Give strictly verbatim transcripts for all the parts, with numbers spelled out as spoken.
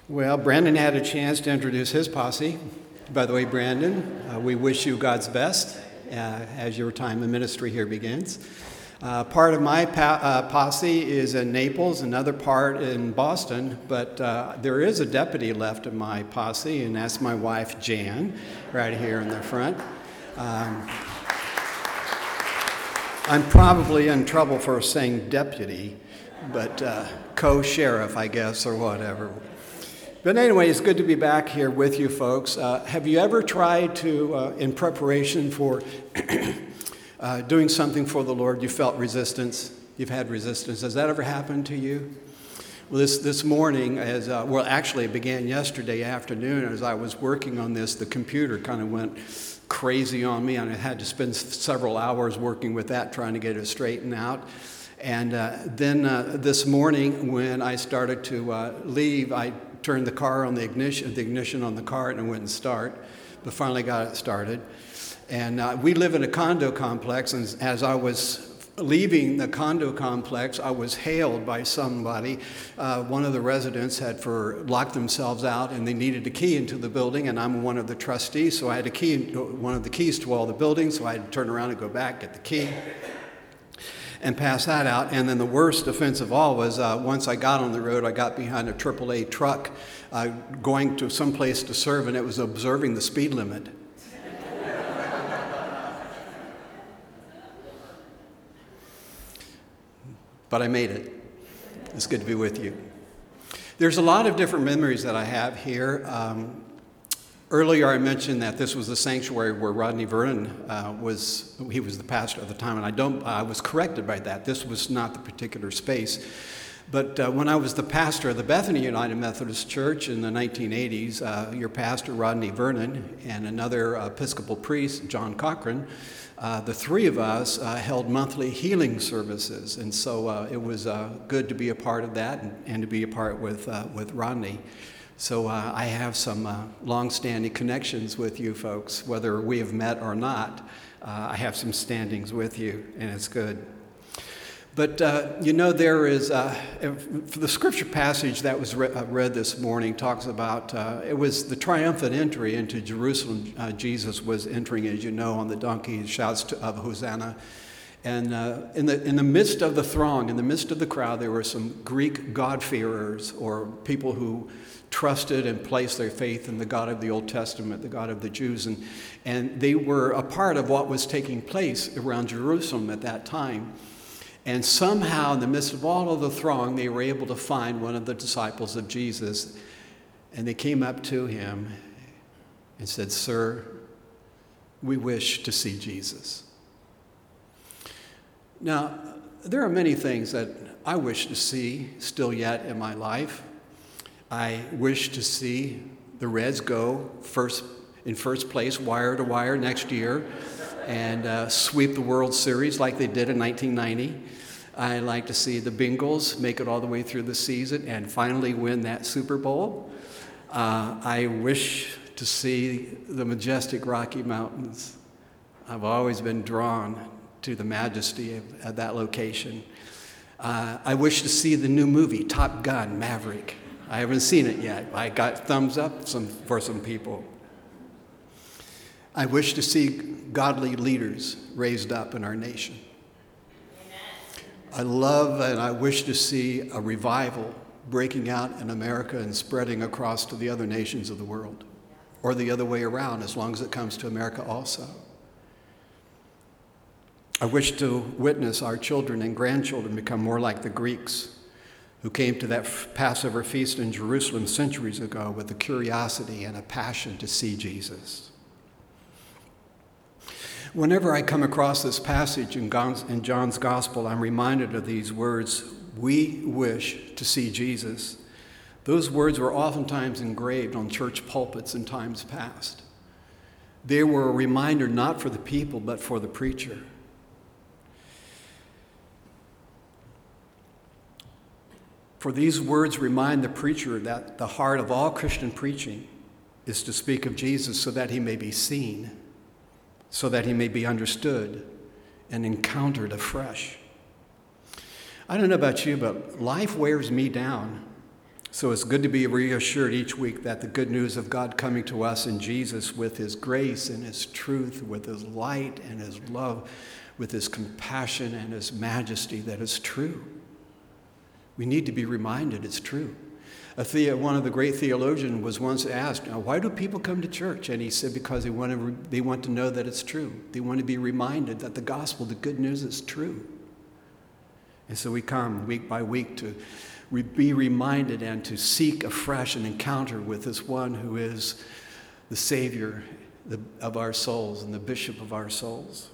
Well, Brandon had a chance to introduce his posse. By the way, Brandon, uh, we wish you God's best uh, as your time in ministry here begins. Uh, part of my pa- uh, posse is in Naples, another part in Boston, but uh, there is a deputy left in my posse, and that's my wife, Jan, right here in the front. Um, I'm probably in trouble for saying deputy, but uh, co-sheriff, I guess, or whatever. But anyway, it's good to be back here with you folks. Uh, have you ever tried to, uh, in preparation for uh, doing something for the Lord, you felt resistance? You've had resistance. Has that ever happened to you? Well, this, this morning, as uh, well, actually it began yesterday afternoon. As I was working on this, the computer kind of went crazy on me, and I had to spend several hours working with that, trying to get it straightened out. And uh, then uh, this morning, when I started to uh, leave, I turned the car on the ignition, the ignition on the car, and it wouldn't start, but finally got it started. And uh, we live in a condo complex, and as I was leaving the condo complex, I was hailed by somebody. Uh, one of the residents had for locked themselves out, and they needed a key into the building, and I'm one of the trustees, so I had a key, one of the keys to all the buildings, so I had to turn around and go back, get the key, and pass that out. And then the worst offense of all was uh, once I got on the road, I got behind a triple A truck uh, going to some place to serve, and it was observing the speed limit. But I made it. It's good to be with you. There's a lot of different memories that I have here. Um, Earlier, I mentioned that this was the sanctuary where Rodney Vernon uh, was, he was the pastor at the time, and I don't, I was corrected by that. This was not the particular space. But uh, when I was the pastor of the Bethany United Methodist Church in the nineteen eighties, uh, your pastor, Rodney Vernon, and another Episcopal priest, John Cochran, uh, the three of us uh, held monthly healing services. And so uh, it was uh, good to be a part of that and, and to be a part with, uh, with Rodney. So uh, I have some uh, long-standing connections with you folks, whether we have met or not. Uh, I have some standings with you, and it's good. But, uh, you know, there is, uh, for the scripture passage that was re- uh, read this morning talks about, uh, it was the triumphant entry into Jerusalem. Uh, Jesus was entering, as you know, on the donkey, shouts to, of Hosanna. And uh, in the in the midst of the throng, in the midst of the crowd, there were some Greek God-fearers, or people who trusted and placed their faith in the God of the Old Testament, the God of the Jews. And, and they were a part of what was taking place around Jerusalem at that time. And somehow, in the midst of all of the throng, they were able to find one of the disciples of Jesus. And they came up to him and said, "Sir, we wish to see Jesus." Now, there are many things that I wish to see still yet in my life. I wish to see the Reds go first in first place, wire to wire next year, and uh, sweep the World Series like they did in nineteen ninety. I like to see the Bengals make it all the way through the season and finally win that Super Bowl. Uh, I wish to see the majestic Rocky Mountains. I've always been drawn to the majesty of, of that location. Uh, I wish to see the new movie, Top Gun: Maverick. I haven't seen it yet. I got thumbs up some, for some people. I wish to see godly leaders raised up in our nation. Amen. I love and I wish to see a revival breaking out in America and spreading across to the other nations of the world, or the other way around, as long as it comes to America also. I wish to witness our children and grandchildren become more like the Greeks, who came to that Passover feast in Jerusalem centuries ago with a curiosity and a passion to see Jesus. Whenever I come across this passage in John's Gospel, I'm reminded of these words, "We wish to see Jesus." Those words were oftentimes engraved on church pulpits in times past. They were a reminder not for the people, but for the preacher. For these words remind the preacher that the heart of all Christian preaching is to speak of Jesus so that he may be seen, so that he may be understood and encountered afresh. I don't know about you, but life wears me down. So it's good to be reassured each week that the good news of God coming to us in Jesus with his grace and his truth, with his light and his love, with his compassion and his majesty, that is true. We need to be reminded it's true. A the- one of the great theologians was once asked, why do people come to church? And he said, because they want, to re- they want to know that it's true. They want to be reminded that the gospel, the good news, is true. And so we come week by week to re- be reminded and to seek afresh an encounter with this one who is the Savior the, of our souls and the Bishop of our souls.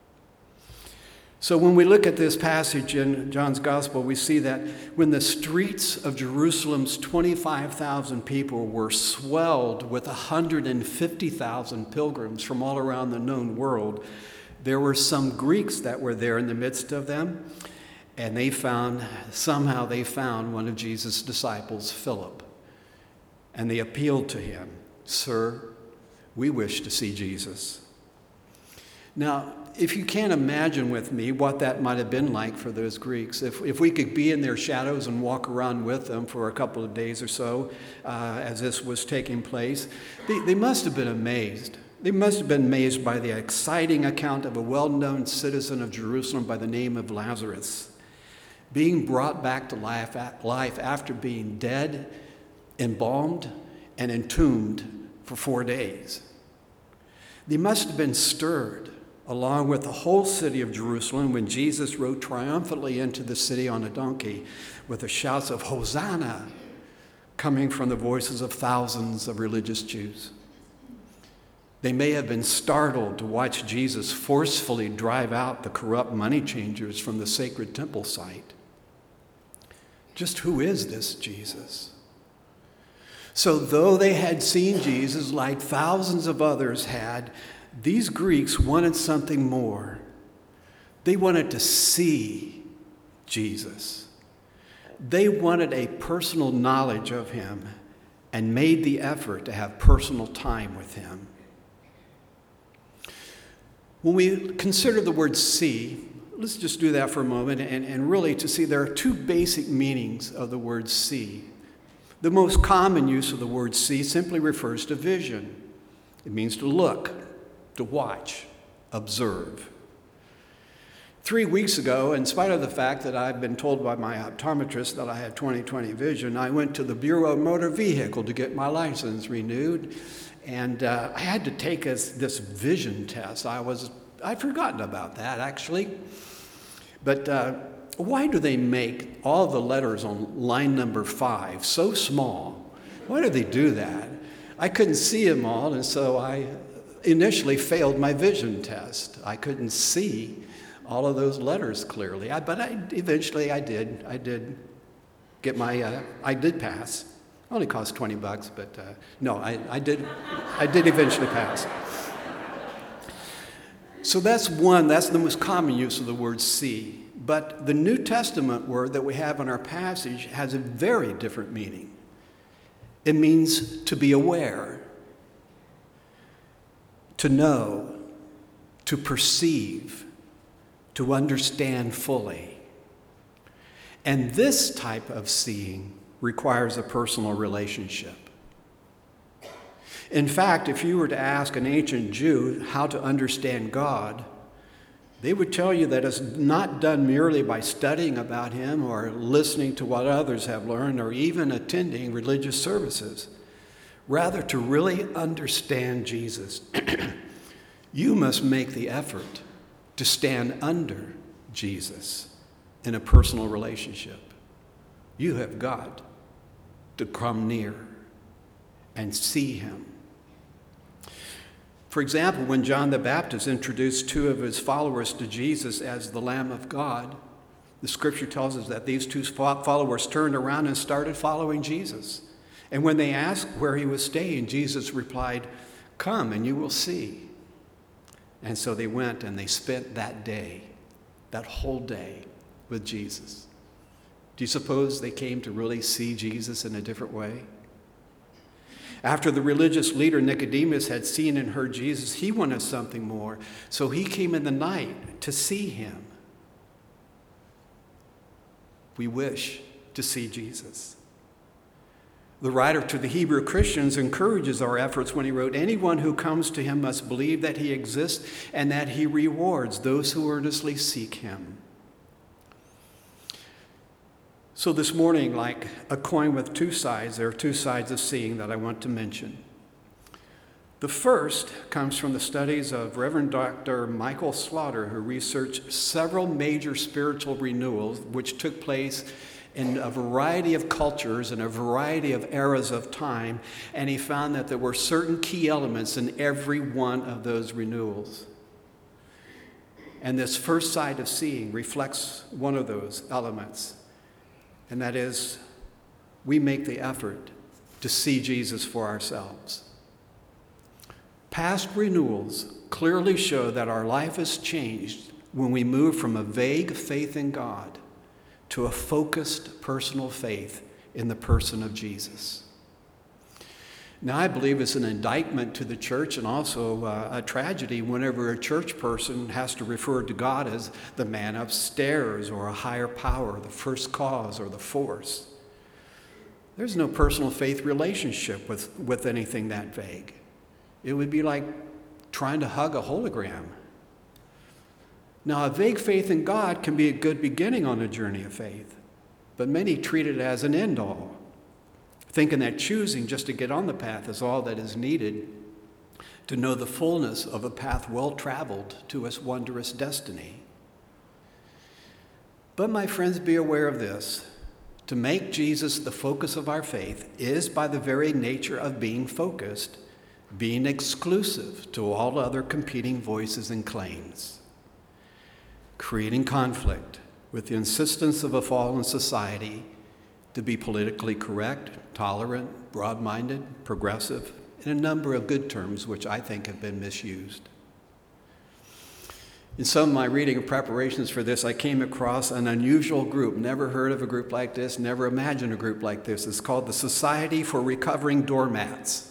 So when we look at this passage in John's Gospel, we see that when the streets of Jerusalem's twenty-five thousand people were swelled with one hundred fifty thousand pilgrims from all around the known world, there were some Greeks that were there in the midst of them, and they found, somehow they found one of Jesus' disciples, Philip, and they appealed to him, "Sir, we wish to see Jesus." Now, if you can't imagine with me what that might have been like for those Greeks, if, if we could be in their shadows and walk around with them for a couple of days or so uh, as this was taking place, they, they must have been amazed. They must have been amazed by the exciting account of a well-known citizen of Jerusalem by the name of Lazarus being brought back to life, life after being dead, embalmed, and entombed for four days. They must have been stirred, along with the whole city of Jerusalem, when Jesus rode triumphantly into the city on a donkey with the shouts of Hosanna coming from the voices of thousands of religious Jews. They may have been startled to watch Jesus forcefully drive out the corrupt money changers from the sacred temple site. Just who is this Jesus? So though they had seen Jesus like thousands of others had, these Greeks wanted something more. They wanted to see Jesus. They wanted a personal knowledge of him and made the effort to have personal time with him. When we consider the word see, let's just do that for a moment and, and really to see there are two basic meanings of the word see. The most common use of the word see simply refers to vision. It means to look, to watch, observe. Three weeks ago, in spite of the fact that I've been told by my optometrist that I have twenty twenty vision, I went to the Bureau of Motor Vehicle to get my license renewed, and uh, I had to take a, this vision test. I was, I'd forgotten about that, actually. But uh, why do they make all the letters on line number five so small? Why do they do that? I couldn't see them all, and so I initially failed my vision test. I couldn't see all of those letters clearly, I, but I, eventually I did. I did get my, uh, I did pass. It only cost twenty bucks, but uh, no, I, I did, I did eventually pass. So that's one, that's the most common use of the word see. But the New Testament word that we have in our passage has a very different meaning. It means to be aware, to know, to perceive, to understand fully. And this type of seeing requires a personal relationship. In fact, if you were to ask an ancient Jew how to understand God, they would tell you that it's not done merely by studying about him or listening to what others have learned or even attending religious services. Rather, to really understand Jesus, you must make the effort to stand under Jesus in a personal relationship. You have got to come near and see him. For example, when John the Baptist introduced two of his followers to Jesus as the Lamb of God, the scripture tells us that these two followers turned around and started following Jesus. And when they asked where he was staying, Jesus replied, "Come and you will see." And so they went and they spent that day, that whole day, with Jesus. Do you suppose they came to really see Jesus in a different way? After the religious leader Nicodemus had seen and heard Jesus, he wanted something more. So he came in the night to see him. We wish to see Jesus. The writer to the Hebrew Christians encourages our efforts when he wrote, "Anyone who comes to him must believe that he exists and that he rewards those who earnestly seek him." So this morning, like a coin with two sides, there are two sides of seeing that I want to mention. The first comes from the studies of Reverend Doctor Michael Slaughter, who researched several major spiritual renewals which took place in a variety of cultures and a variety of eras of time, and he found that there were certain key elements in every one of those renewals. And this first side of seeing reflects one of those elements, and that is we make the effort to see Jesus for ourselves. Past renewals clearly show that our life has changed when we move from a vague faith in God to a focused personal faith in the person of Jesus. Now, I believe it's an indictment to the church and also uh, a tragedy whenever a church person has to refer to God as the man upstairs or a higher power, the first cause or the force. There's no personal faith relationship with, with anything that vague. It would be like trying to hug a hologram. Now, a vague faith in God can be a good beginning on a journey of faith, but many treat it as an end-all, thinking that choosing just to get on the path is all that is needed to know the fullness of a path well-traveled to its wondrous destiny. But my friends, be aware of this. To make Jesus the focus of our faith is, by the very nature of being focused, being exclusive to all other competing voices and claims, creating conflict with the insistence of a fallen society to be politically correct, tolerant, broad-minded, progressive, and a number of good terms which I think have been misused. In some of my reading and preparations for this, I came across an unusual group. Never heard of a group like this, never imagined a group like this. It's called the Society for Recovering Doormats.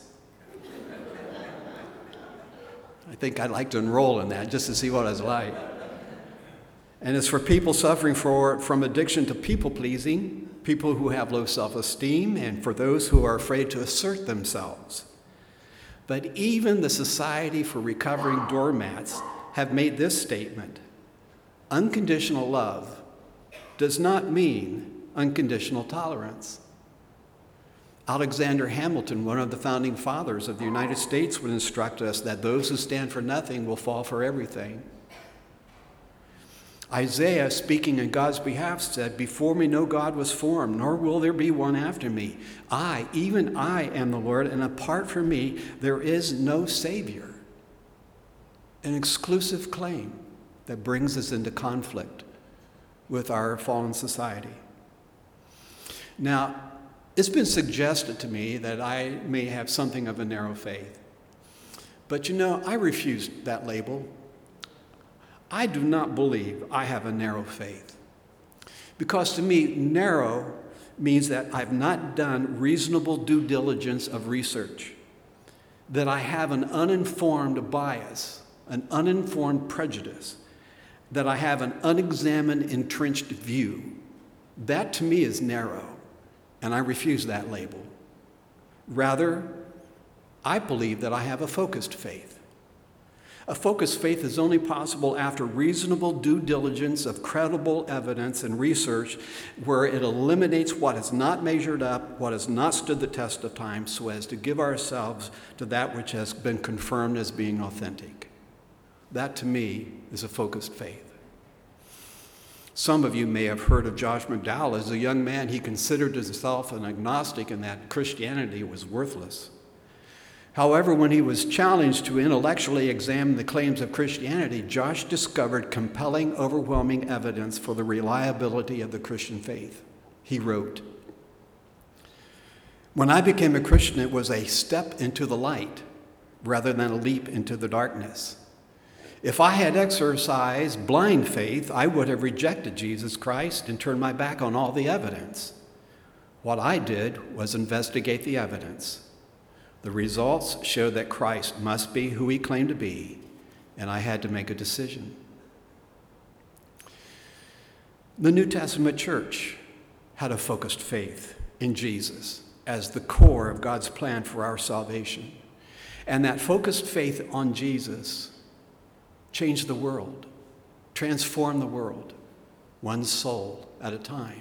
I think I'd like to enroll in that just to see what it's like. And it's for people suffering for, from addiction to people-pleasing, people who have low self-esteem, and for those who are afraid to assert themselves. But even the Society for Recovering Doormats have made this statement: unconditional love does not mean unconditional tolerance. Alexander Hamilton, one of the founding fathers of the United States, would instruct us that those who stand for nothing will fall for everything. Isaiah, speaking in God's behalf, said, "Before me no God was formed, nor will there be one after me. I, even I, am the Lord, and apart from me there is no Savior." An exclusive claim that brings us into conflict with our fallen society. Now, it's been suggested to me that I may have something of a narrow faith. But you know, I refuse that label. I do not believe I have a narrow faith. Because to me, narrow means that I've not done reasonable due diligence of research, that I have an uninformed bias, an uninformed prejudice, that I have an unexamined, entrenched view. That to me is narrow, and I refuse that label. Rather, I believe that I have a focused faith. A focused faith is only possible after reasonable due diligence of credible evidence and research, where it eliminates what has not measured up, what has not stood the test of time, so as to give ourselves to that which has been confirmed as being authentic. That, to me, is a focused faith. Some of you may have heard of Josh McDowell. As a young man, he considered himself an agnostic and that Christianity was worthless. However, when he was challenged to intellectually examine the claims of Christianity, Josh discovered compelling, overwhelming evidence for the reliability of the Christian faith. He wrote, "When I became a Christian, it was a step into the light rather than a leap into the darkness. If I had exercised blind faith, I would have rejected Jesus Christ and turned my back on all the evidence. What I did was investigate the evidence. The results showed that Christ must be who he claimed to be, and I had to make a decision." The New Testament church had a focused faith in Jesus. as the core of God's plan for our salvation. And that focused faith on Jesus changed the world, transformed the world, one soul at a time.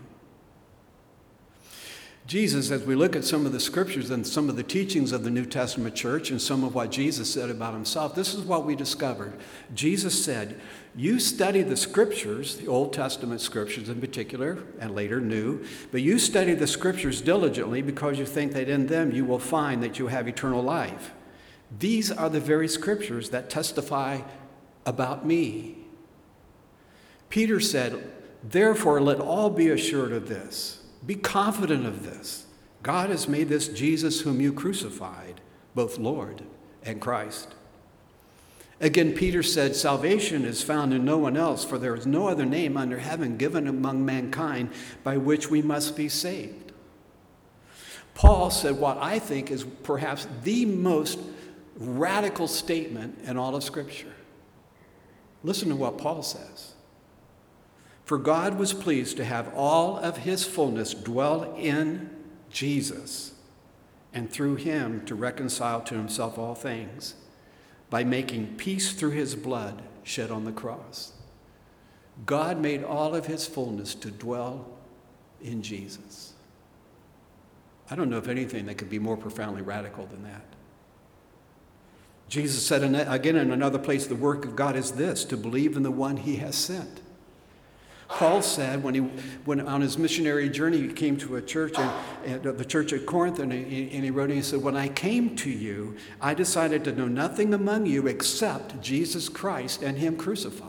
Jesus, as we look at some of the scriptures and some of the teachings of the New Testament church and some of what Jesus said about himself, this is what we discovered. Jesus said, you study the scriptures, the Old Testament scriptures in particular, and later New, but you study the scriptures diligently because you think that in them you will find that you have eternal life. These are the very scriptures that testify about me. Peter said, therefore let all be assured of this. Be confident of this. God has made this Jesus whom you crucified, both Lord and Christ. Again, Peter said, salvation is found in no one else, for there is no other name under heaven given among mankind by which we must be saved. Paul said what I think is perhaps the most radical statement in all of Scripture. Listen to what Paul says. For God was pleased to have all of his fullness dwell in Jesus, and through him to reconcile to himself all things, by making peace through his blood shed on the cross. God made all of his fullness to dwell in Jesus. I don't know of anything that could be more profoundly radical than that. Jesus said again in another place, the work of God is this, to believe in the one he has sent. Paul said when he when on his missionary journey, he came to a church, and, and the church at Corinth, and he, and he wrote, and he said, when I came to you, I decided to know nothing among you except Jesus Christ and him crucified.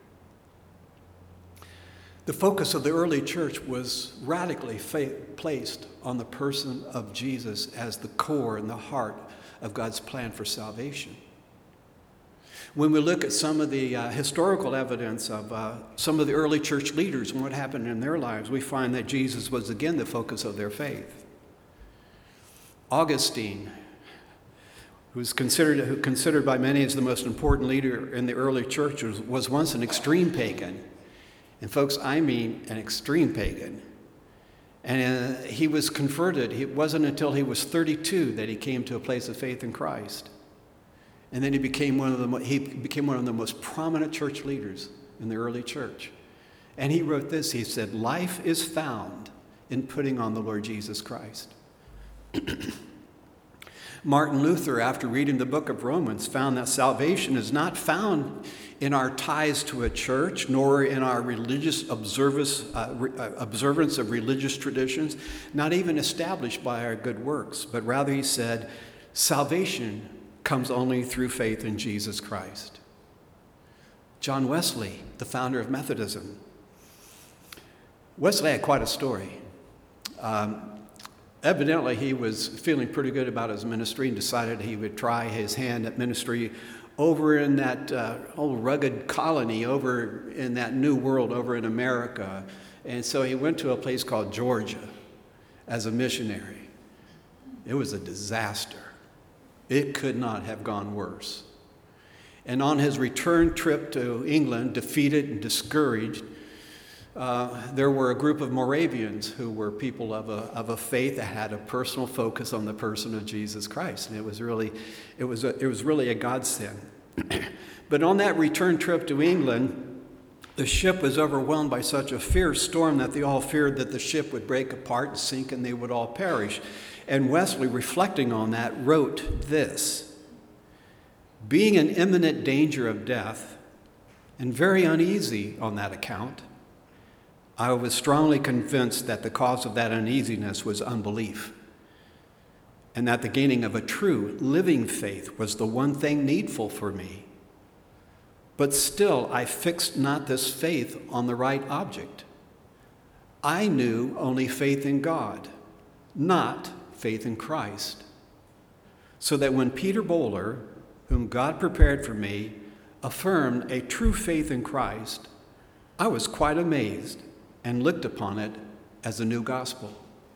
The focus of the early church was radically fa- placed on the person of Jesus as the core and the heart of God's plan for salvation. When we look at some of the uh, historical evidence of uh, some of the early church leaders and what happened in their lives, we find that Jesus was again the focus of their faith. Augustine, who's considered, who considered by many as the most important leader in the early church, was, was once an extreme pagan. And folks, I mean an extreme pagan. And uh, he was converted. It wasn't until he was thirty-two that he came to a place of faith in Christ. And then he became one of the he became one of the most prominent church leaders in the early church. And he wrote this. He said, life is found in putting on the Lord Jesus Christ. Martin Luther, after reading the book of Romans, found that salvation is not found in our ties to a church, nor in our religious observance, uh, re- uh, observance of religious traditions, not even established by our good works. But rather, he said, salvation comes only through faith in Jesus Christ. John Wesley, the founder of Methodism. Wesley had quite a story. Um, evidently, he was feeling pretty good about his ministry and decided he would try his hand at ministry over in that uh, old rugged colony over in that new world over in America. And so he went to a place called Georgia as a missionary. It was a disaster. It could not have gone worse. And on his return trip to England, defeated and discouraged, uh, there were a group of Moravians who were people of a, of a faith that had a personal focus on the person of Jesus Christ. And it was really, it was a, it was really a godsend. But on that return trip to England, the ship was overwhelmed by such a fierce storm that they all feared that the ship would break apart and sink and they would all perish. And Wesley, reflecting on that, wrote this: being in imminent danger of death, and very uneasy on that account, I was strongly convinced that the cause of that uneasiness was unbelief, and that the gaining of a true, living faith was the one thing needful for me. But still, I fixed not this faith on the right object. I knew only faith in God, not faith in Christ. So that when Peter Bowler, whom God prepared for me, affirmed a true faith in Christ, I was quite amazed and looked upon it as a new gospel.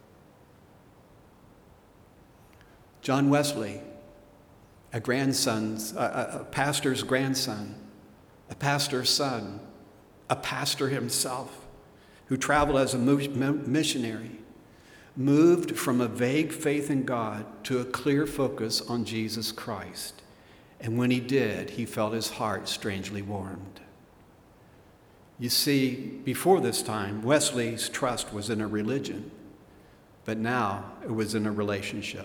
John Wesley, a grandson's, a, a pastor's grandson, a pastor's son, a pastor himself, who traveled as a missionary, moved from a vague faith in God to a clear focus on Jesus Christ. And when he did, he felt his heart strangely warmed. You see, before this time, Wesley's trust was in a religion, but now it was in a relationship.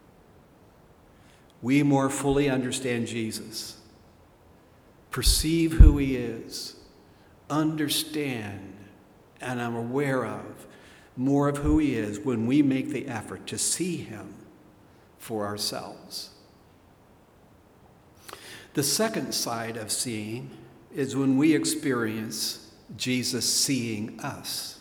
We more fully understand Jesus, perceive who he is, understand, and I'm aware of more of who he is when we make the effort to see him for ourselves. The second side of seeing is when we experience Jesus seeing us.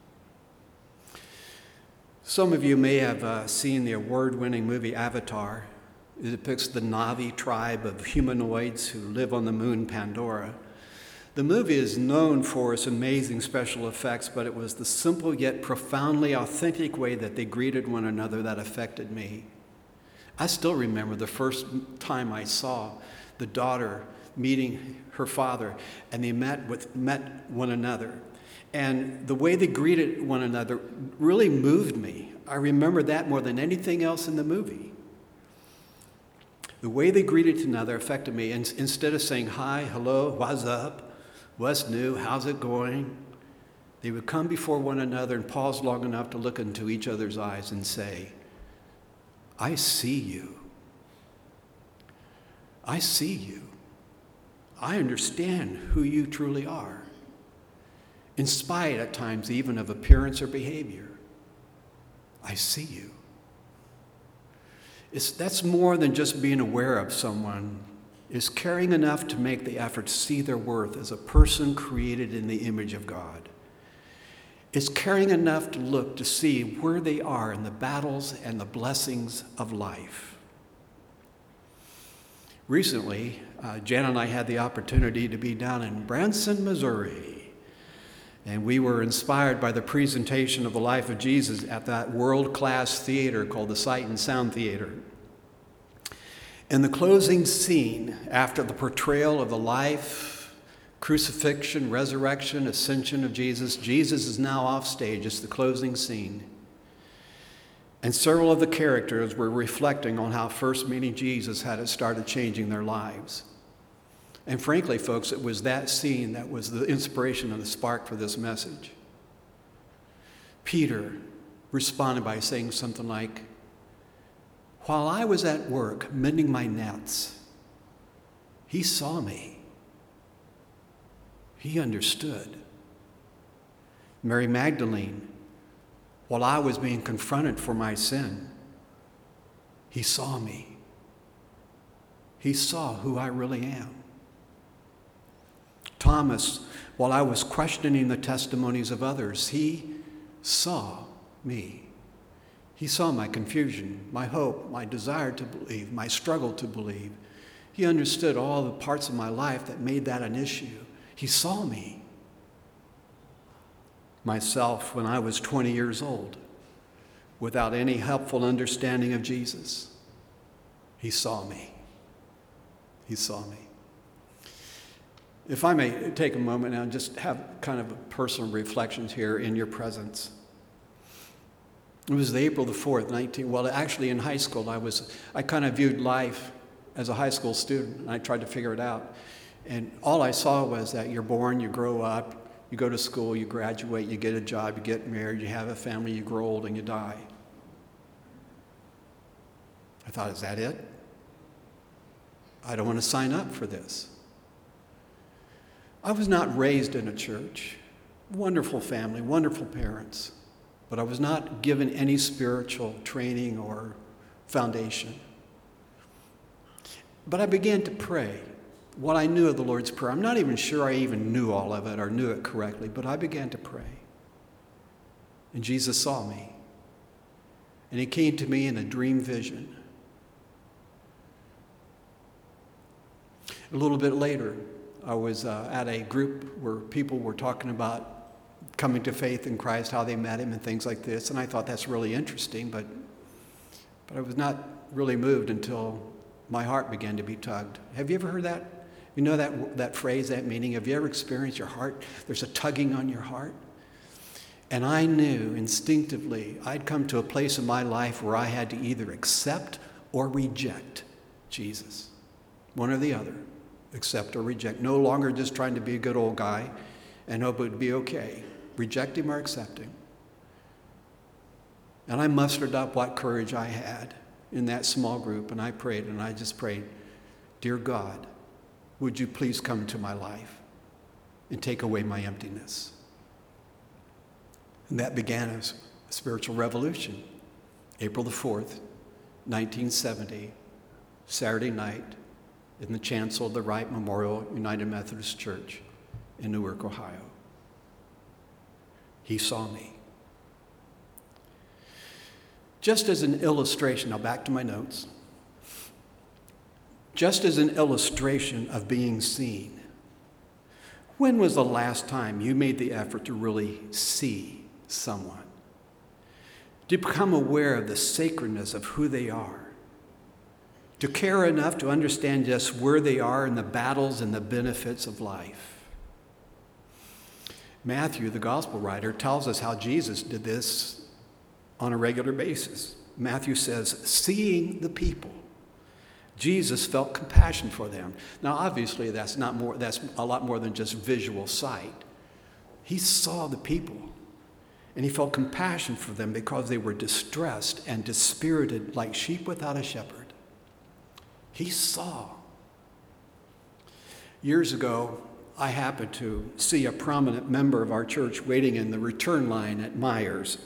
Some of you may have uh, seen the award-winning movie Avatar. It depicts the Na'vi tribe of humanoids who live on the moon Pandora. The movie is known for its amazing special effects, but it was the simple yet profoundly authentic way that they greeted one another that affected me. I still remember the first time I saw the daughter meeting her father, and they met with met one another. And the way they greeted one another really moved me. I remember that more than anything else in the movie. The way they greeted one another affected me. And instead of saying, hi, hello, what's up, what's new, how's it going, they would come before one another and pause long enough to look into each other's eyes and say, I see you. I see you. I understand who you truly are, in spite at times even of appearance or behavior. I see you. It's, that's more than just being aware of someone. It's caring enough to make the effort to see their worth as a person created in the image of God. It's caring enough to look to see where they are in the battles and the blessings of life. Recently, uh, Jan and I had the opportunity to be down in Branson, Missouri, and we were inspired by the presentation of the life of Jesus at that world-class theater called the Sight and Sound Theater. In the closing scene, after the portrayal of the life, crucifixion, resurrection, ascension of Jesus, Jesus is now off stage. It's the closing scene. And several of the characters were reflecting on how first meeting Jesus had it started changing their lives. And frankly, folks, it was that scene that was the inspiration and the spark for this message. Peter responded by saying something like, while I was at work mending my nets, he saw me. He understood. Mary Magdalene, while I was being confronted for my sin, he saw me. He saw who I really am. Thomas, while I was questioning the testimonies of others, he saw me. He saw my confusion, my hope, my desire to believe, my struggle to believe. He understood all the parts of my life that made that an issue. He saw me. Myself, when I was twenty years old, without any helpful understanding of Jesus, he saw me. He saw me. If I may take a moment now and just have kind of personal reflections here in your presence. It was April the fourth, nineteen. Well, actually, in high school, I was I kind of viewed life as a high school student, and I tried to figure it out. And all I saw was that you're born, you grow up, you go to school, you graduate, you get a job, you get married, you have a family, you grow old, and you die. I thought, is that it? I don't want to sign up for this. I was not raised in a church. Wonderful family, wonderful parents. But I was not given any spiritual training or foundation. But I began to pray what I knew of the Lord's Prayer. I'm not even sure I even knew all of it or knew it correctly, but I began to pray. And Jesus saw me. And he came to me in a dream vision. A little bit later, I was uh, at a group where people were talking about coming to faith in Christ, how they met him and things like this. And I thought that's really interesting, but, but I was not really moved until my heart began to be tugged. Have you ever heard that? You know that, that phrase, that meaning? Have you ever experienced your heart? There's a tugging on your heart. And I knew instinctively I'd come to a place in my life where I had to either accept or reject Jesus. One or the other. Accept or reject. No longer just trying to be a good old guy and hope it would be okay. Reject him or accept him. And I mustered up what courage I had in that small group, and I prayed, and I just prayed, dear God, would you please come into my life and take away my emptiness? And that began a spiritual revolution. April the fourth, nineteen seventy, Saturday night, in the chancel of the Wright Memorial United Methodist Church in Newark, Ohio. He saw me. Just as an illustration, now back to my notes. Just as an illustration of being seen, when was the last time you made the effort to really see someone? To become aware of the sacredness of who they are? To care enough to understand just where they are in the battles and the benefits of life? Matthew, the gospel writer, tells us how Jesus did this on a regular basis. Matthew says, seeing the people, Jesus felt compassion for them. Now, obviously, that's not more, that's a lot more than just visual sight. He saw the people, and he felt compassion for them because they were distressed and dispirited like sheep without a shepherd. He saw. Years ago, I happened to see a prominent member of our church waiting in the return line at Myers.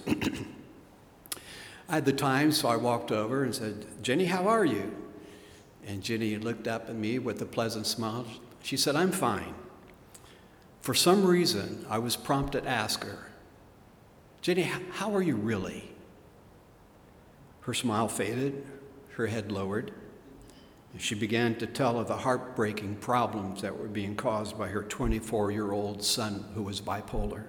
I had the time, so I walked over and said, Jenny, how are you? And Jenny looked up at me with a pleasant smile. She said, I'm fine. For some reason, I was prompted to ask her, Jenny, how are you really? Her smile faded, her head lowered. And she began to tell of the heartbreaking problems that were being caused by her twenty-four-year-old son who was bipolar.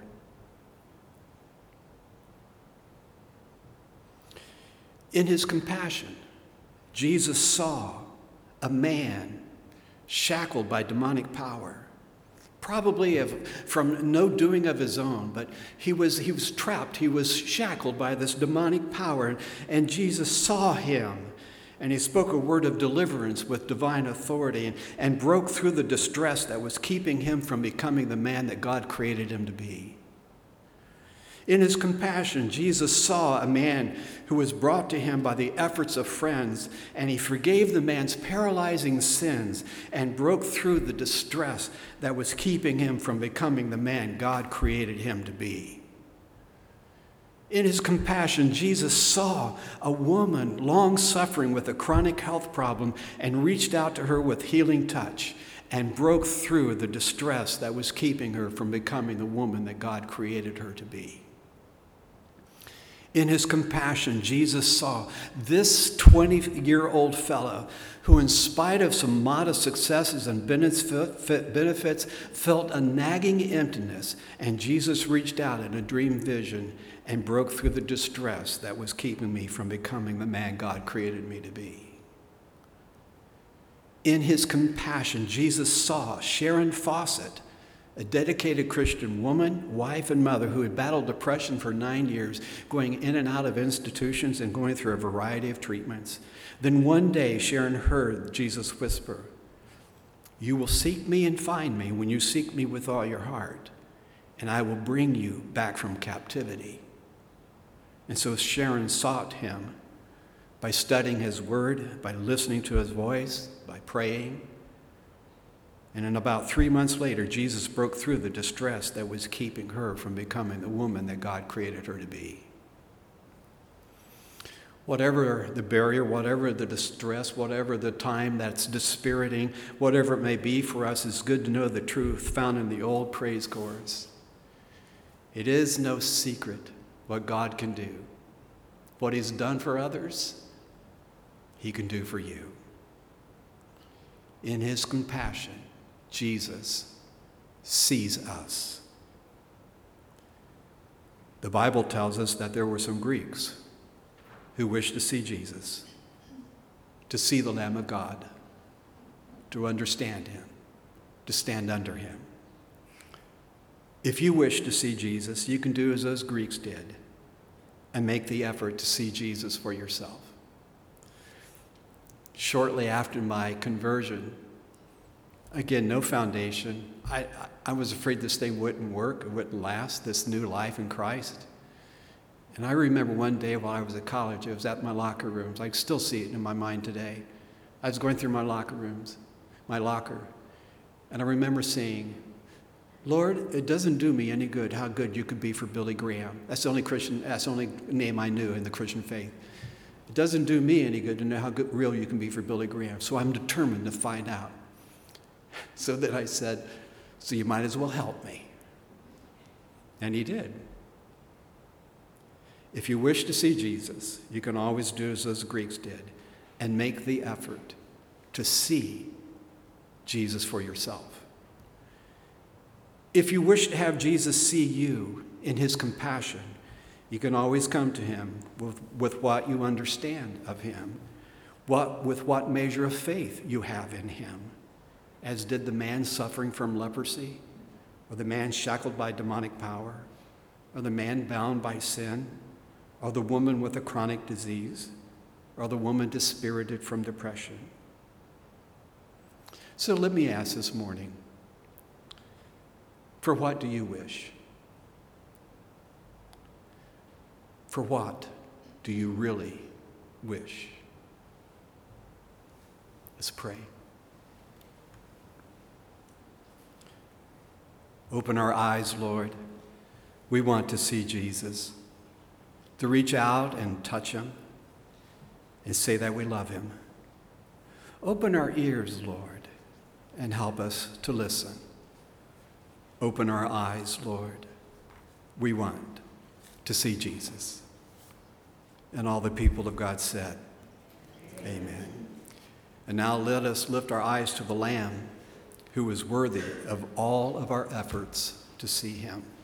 In his compassion, Jesus saw a man shackled by demonic power, probably of, from no doing of his own, but he was, he was trapped, he was shackled by this demonic power, and, and Jesus saw him, and he spoke a word of deliverance with divine authority and, and broke through the distress that was keeping him from becoming the man that God created him to be. In his compassion, Jesus saw a man who was brought to him by the efforts of friends, and he forgave the man's paralyzing sins and broke through the distress that was keeping him from becoming the man God created him to be. In his compassion, Jesus saw a woman long suffering with a chronic health problem and reached out to her with healing touch and broke through the distress that was keeping her from becoming the woman that God created her to be. In his compassion, Jesus saw this twenty-year-old fellow who, in spite of some modest successes and benefits, felt a nagging emptiness, and Jesus reached out in a dream vision and broke through the distress that was keeping me from becoming the man God created me to be. In his compassion, Jesus saw Sharon Fawcett, a dedicated Christian woman, wife, and mother who had battled depression for nine years, going in and out of institutions and going through a variety of treatments. Then one day, Sharon heard Jesus whisper, "You will seek me and find me when you seek me with all your heart, and I will bring you back from captivity." And so Sharon sought him by studying his word, by listening to his voice, by praying. And then about three months later, Jesus broke through the distress that was keeping her from becoming the woman that God created her to be. Whatever the barrier, whatever the distress, whatever the time that's dispiriting, whatever it may be for us, it's good to know the truth found in the old praise chorus. It is no secret what God can do. What he's done for others, he can do for you. In his compassion, Jesus sees us. The Bible tells us that there were some Greeks who wished to see Jesus, to see the Lamb of God, to understand him, to stand under him. If you wish to see Jesus, you can do as those Greeks did and make the effort to see Jesus for yourself. Shortly after my conversion, again, no foundation. I, I was afraid this thing wouldn't work, it wouldn't last, this new life in Christ. And I remember one day while I was at college, I was at my locker rooms. I can still see it in my mind today. I was going through my locker rooms, my locker, and I remember saying, Lord, it doesn't do me any good how good you could be for Billy Graham. That's the only Christian, that's the only name I knew in the Christian faith. It doesn't do me any good to know how good, real you can be for Billy Graham. So I'm determined to find out. So then I said, so you might as well help me. And he did. If you wish to see Jesus, you can always do as those Greeks did and make the effort to see Jesus for yourself. If you wish to have Jesus see you in his compassion, you can always come to him with, with what you understand of him, what, with what measure of faith you have in him, as did the man suffering from leprosy, or the man shackled by demonic power, or the man bound by sin, or the woman with a chronic disease, or the woman dispirited from depression. So let me ask this morning, for what do you wish? For what do you really wish? Let's pray. Open our eyes, Lord. We want to see Jesus, to reach out and touch him and say that we love him. Open our ears, Lord, and help us to listen. Open our eyes, Lord. We want to see Jesus. And all the people of God said, amen. Amen. And now let us lift our eyes to the Lamb who is worthy of all of our efforts to see him.